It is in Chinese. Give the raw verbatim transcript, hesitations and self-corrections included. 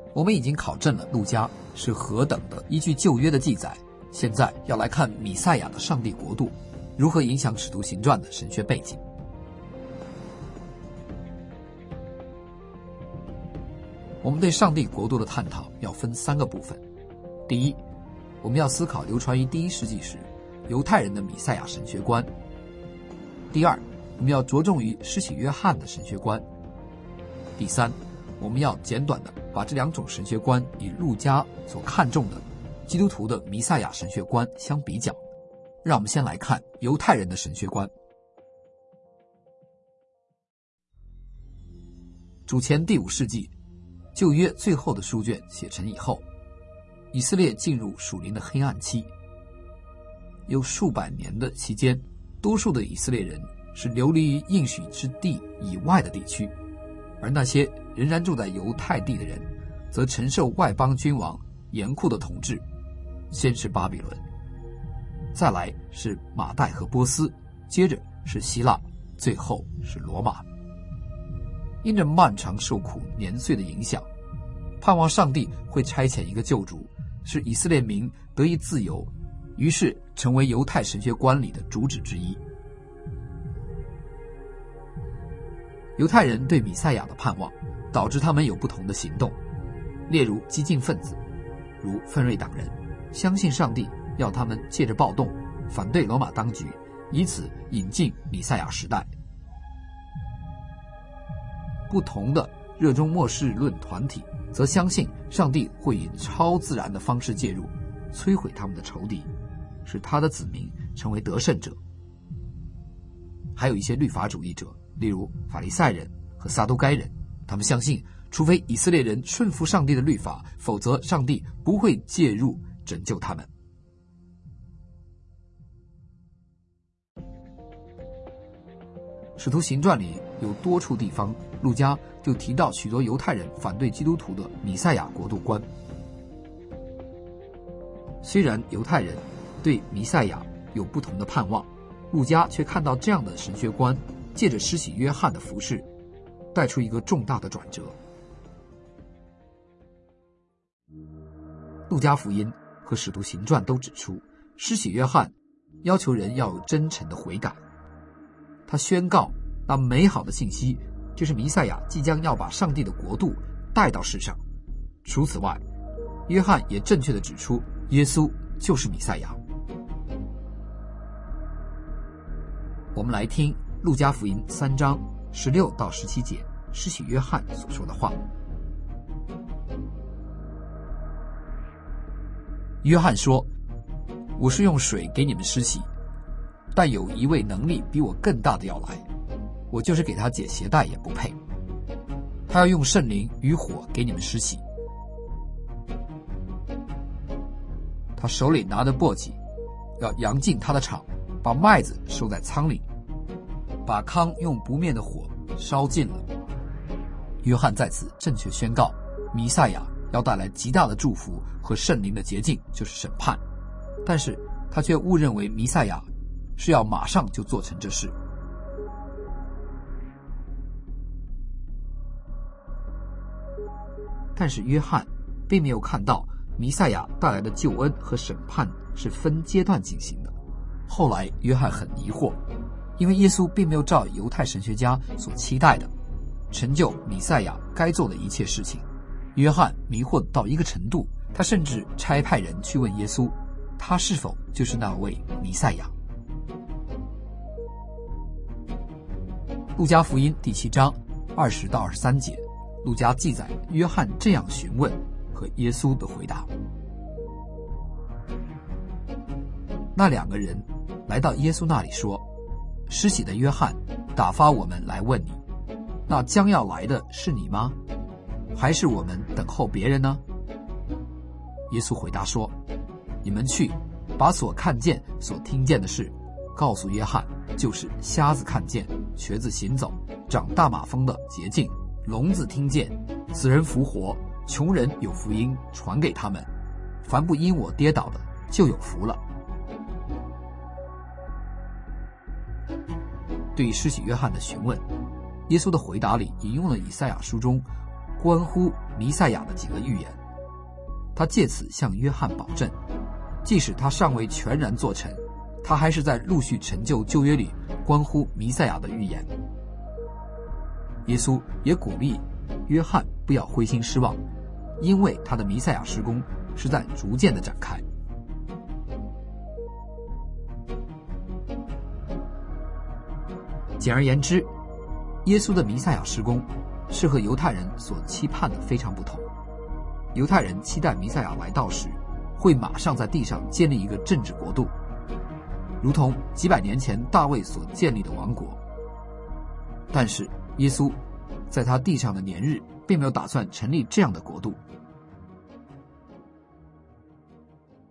我们已经考证了路加是何等的依据旧约的记载，现在要来看弥赛亚的上帝国度如何影响使徒行传的神学背景。我们对上帝国度的探讨要分三个部分。第一，我们要思考流传于第一世纪时犹太人的弥赛亚神学观。第二，我们要着重于施洗约翰的神学观。第三，我们要简短地把这两种神学观与路加所看重的基督徒的弥赛亚神学观相比较。让我们先来看犹太人的神学观。主前第五世纪，旧约最后的书卷写成以后，以色列进入属灵的黑暗期。有数百年的期间，多数的以色列人是流离于应许之地以外的地区，而那些仍然住在犹太地的人则承受外邦君王严酷的统治。先是巴比伦，再来是马代和波斯，接着是希腊，最后是罗马。因着漫长受苦年岁的影响，盼望上帝会差遣一个救主，使以色列民得以自由，于是成为犹太神学观里的主旨之一。犹太人对弥赛亚的盼望导致他们有不同的行动，例如激进分子，如奋锐党人，相信上帝要他们借着暴动反对罗马当局，以此引进弥赛亚时代。不同的热衷末世论团体则相信上帝会以超自然的方式介入，摧毁他们的仇敌，使他的子民成为得胜者。还有一些律法主义者，例如法利赛人和撒都该人，他们相信除非以色列人顺服上帝的律法，否则上帝不会介入拯救他们。使徒行传里有多处地方，路加就提到许多犹太人反对基督徒的弥赛亚国度观。虽然犹太人对弥赛亚有不同的盼望，路加却看到这样的神学观借着施洗约翰的服事带出一个重大的转折。路加福音和使徒行传都指出，施洗约翰要求人要有真诚的悔改。他宣告那美好的信息，就是弥赛亚即将要把上帝的国度带到世上。除此外，约翰也正确地指出耶稣就是弥赛亚。我们来听路加福音三章十六到十七节施洗约翰所说的话。约翰说，我是用水给你们施洗，但有一位能力比我更大的要来，我就是给他解鞋带也不配。他要用圣灵与火给你们施洗，他手里拿着簸箕，要扬进他的场，把麦子收在仓里，把糠用不灭的火烧尽了。约翰在此正确宣告，弥赛亚要带来极大的祝福和圣灵的洁净，就是审判。但是他却误认为弥赛亚是要马上就做成这事。但是约翰并没有看到弥赛亚带来的救恩和审判是分阶段进行的。后来约翰很疑惑，因为耶稣并没有照犹太神学家所期待的成就弥赛亚该做的一切事情。约翰迷惑到一个程度，他甚至差派人去问耶稣，他是否就是那位弥赛亚。路加福音第七章二十到二十三节，路加记载约翰这样询问和耶稣的回答。那两个人来到耶稣那里说，施洗的约翰打发我们来问你，那将要来的是你吗？还是我们等候别人呢？耶稣回答说，你们去把所看见所听见的事告诉约翰，就是瞎子看见，瘸子行走，长大马蜂的洁净，聋子听见，死人复活，穷人有福音传给他们，凡不因我跌倒的就有福了。对施洗约翰的询问，耶稣的回答里引用了以赛亚书中关乎弥赛亚的几个预言。他借此向约翰保证，即使他尚未全然做成，他还是在陆续成就旧约里关乎弥赛亚的预言。耶稣也鼓励约翰不要灰心失望，因为他的弥赛亚事工是在逐渐的展开。简而言之，耶稣的弥赛亚事工是和犹太人所期盼的非常不同。犹太人期待弥赛亚来到时，会马上在地上建立一个政治国度，如同几百年前大卫所建立的王国。但是耶稣在他地上的年日并没有打算成立这样的国度，